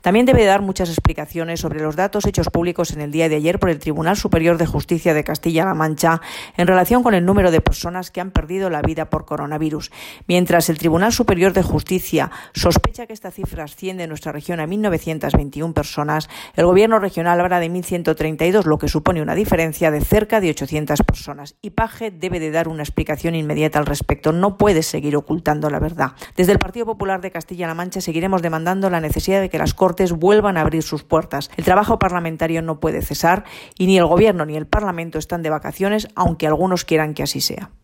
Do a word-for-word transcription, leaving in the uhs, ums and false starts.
También debe dar muchas explicaciones sobre los datos hechos públicos en el día de ayer por el Tribunal Superior de Justicia de Castilla-La Mancha en relación con el número de personas que han perdido la vida por coronavirus. Mientras el Tribunal Superior de Justicia sospecha que esta cifra asciende en nuestra región a mil novecientas veintiuna personas, el Gobierno regional habla de mil ciento treinta y dos, lo que supone una diferencia de cerca de ochocientas personas. Y Paje debe de dar una explicación inmediata al respecto. No puede seguir ocultando la verdad. Desde el Partido Popular de Castilla-La Mancha seguiremos demandando la necesidad de que las Cortes vuelvan a abrir sus puertas. El trabajo parlamentario no puede cesar y ni el Gobierno ni el Parlamento están de vacaciones, aunque algunos quieran que así sea.